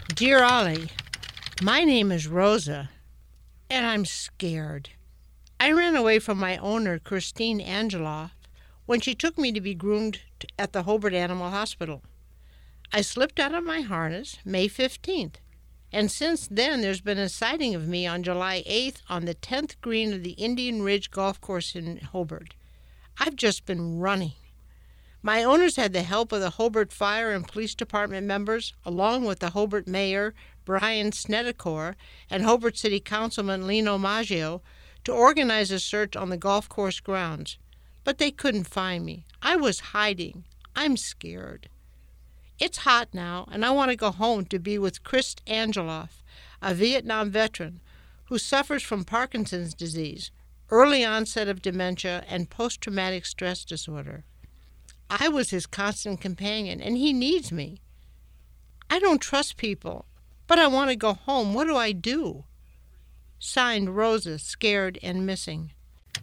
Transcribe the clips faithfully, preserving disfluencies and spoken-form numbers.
Dear Ollie, my name is Rosa, and I'm scared. I ran away from my owner, Christine Angeloff, when she took me to be groomed at the Hobart Animal Hospital. I slipped out of my harness May fifteenth, and since then there's been a sighting of me on July eighth on the tenth green of the Indian Ridge Golf Course in Hobart. I've just been running. My owners had the help of the Hobart Fire and Police Department members, along with the Hobart Mayor, Brian Snedeker, and Hobart City Councilman Lino Maggio, to organize a search on the golf course grounds. But they couldn't find me. I was hiding. I'm scared. It's hot now, and I want to go home to be with Chris Angeloff, a Vietnam veteran who suffers from Parkinson's disease, early onset of dementia, and post-traumatic stress disorder. I was his constant companion, and he needs me. I don't trust people, but I want to go home. What do I do? Signed, Rosa, scared and missing.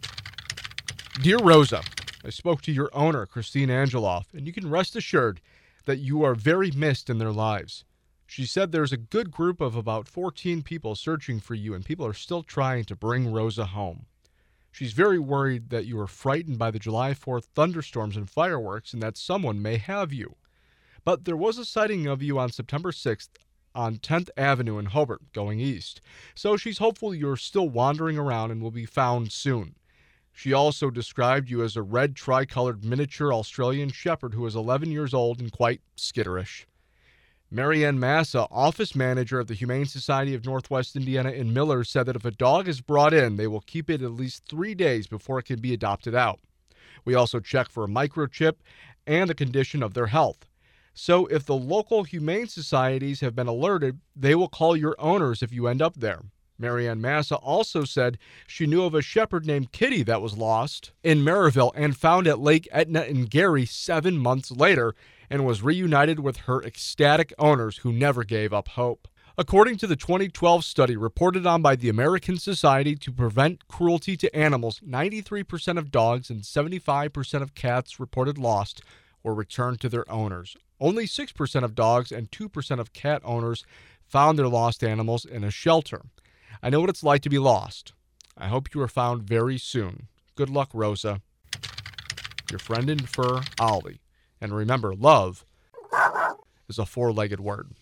Dear Rosa, I spoke to your owner, Christine Angeloff, and you can rest assured that you are very missed in their lives. She said there's a good group of about fourteen people searching for you, and people are still trying to bring Rosa home. She's very worried that you are frightened by the July fourth thunderstorms and fireworks and that someone may have you. But there was a sighting of you on September sixth on tenth Avenue in Hobart, going east. So she's hopeful you're still wandering around and will be found soon. She also described you as a red tricolored miniature Australian shepherd who is eleven years old and quite skitterish. Marianne Massa, office manager of the Humane Society of Northwest Indiana in Miller, said that if a dog is brought in, they will keep it at least three days before it can be adopted out. We also check for a microchip and the condition of their health. So if the local humane societies have been alerted, they will call your owners if you end up there. Marianne Massa also said she knew of a shepherd named Kitty that was lost in Maryville and found at Lake Etna in Gary seven months later and was reunited with her ecstatic owners who never gave up hope. According to the twenty twelve study reported on by the American Society to Prevent Cruelty to Animals, ninety-three percent of dogs and seventy-five percent of cats reported lost were returned to their owners. Only six percent of dogs and two percent of cat owners found their lost animals in a shelter. I know what it's like to be lost. I hope you are found very soon. Good luck, Rosa. Your friend in fur, Ollie. And remember, love is a four-legged word.